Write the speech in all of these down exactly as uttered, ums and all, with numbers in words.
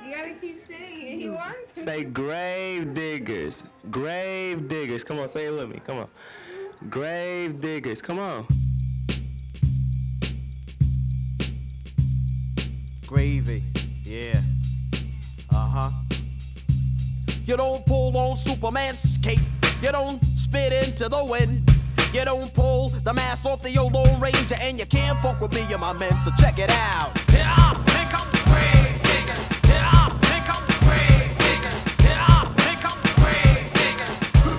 You gotta keep saying it. He wants to. Say grave diggers. Grave diggers. Come on, say it with me. Come on. Grave diggers. Come on. Gravy. Yeah. Uh-huh. You don't pull on Superman's cape. You don't spit into the wind. You don't pull the mask off the old Lone Ranger, and you can't fuck with me and my men, so check it out. Yeah, here come the grave diggers. Yeah, here come the grave diggers. Yeah, here come the grave diggers.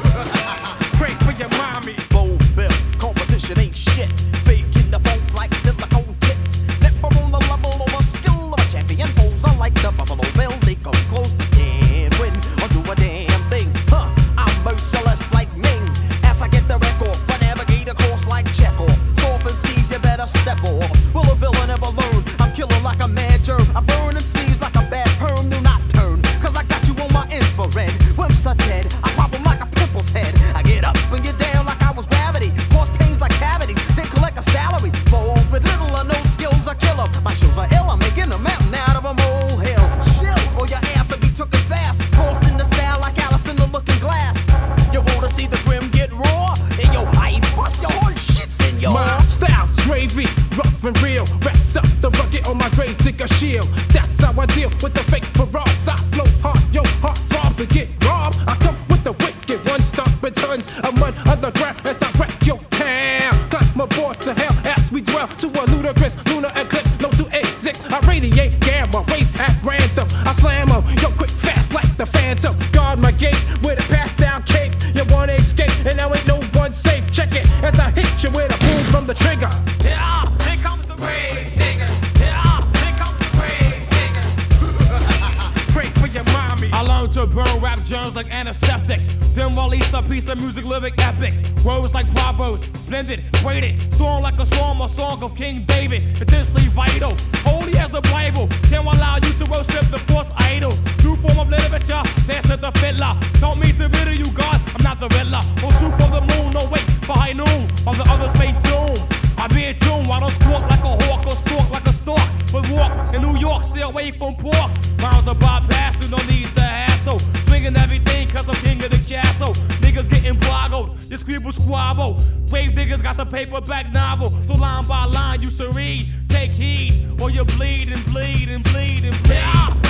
Pray for your mommy. Boom, bill, competition ain't shit. Faking the funk like silicone tits. Never on the level of a skill of a champion. Foes are like the Buffalo Bills. They come close, but can't win or do a damn thing. Huh, I'm merciless like Ming. As I get the record, but navigate a course like Chekhov. Soft M Cs, you better step off. Will a villain ever learn? I'm killing like a mad germ. I burn M Cs like a bad perm. Do not turn, cause I got you on my infrared. Whips are dead, I pop them like a pimple's head. I get up and get down like I was gravity. Cause pains like cavities, then collect a salary. Fold with little or no skills, I kill 'em. My shoes are ill, I'm making a mountain out of a molehill. Chill, or your ass will be tooken fast. Crossed in the style like Alice in the Looking Glass. You wanna see the grim get raw? And yo, I bust your whole shits in your. My style's gravy, rough and real. Rats up the bucket on my grave digger shield. That's how I deal with the fake frauds. I flow hard, yo, heart throbs and get robbed. I come with the wicked one, stomping tons of mud on the ground as I wreck your town. Climb aboard to hell as we dwell to a ludicrous lunar eclipse. No to exist, I radiate gamma rays at random. I slam 'em, yo, quick, fast like the Phantom. Guard my gate with a pass down cape. You wanna escape, and now ain't no one safe. Check it as I hit you with a boom from the trigger. Yeah, here comes the grave diggers. Yeah, here comes the grave diggers. Pray for your mommy. I learned to burn rap germs like antiseptics. Then release a piece of music, lyric epic. Words like proverbs, blended, weighted. Strong like a storm, a song of King David. Intensely vital, holy as the Bible. Can allow you to worship the false idols. New form of literature, dance to the fiddler. Don't mean to riddle you, God, I'm not the riddler. On soup of the moon, no wait for high noon. While the others face doom. I be in tune, I don't squawk like a hawk or stalk like a stork. But walk in New York, stay away from pork. Rounds the bypass, you don't need the hassle. Swinging everything cause I'm king of the castle. Niggas getting boggled, you scribble squabble. Grave diggers got the paperback novel. So line by line you should read. Take heed or you bleed and bleed and bleed and bleed.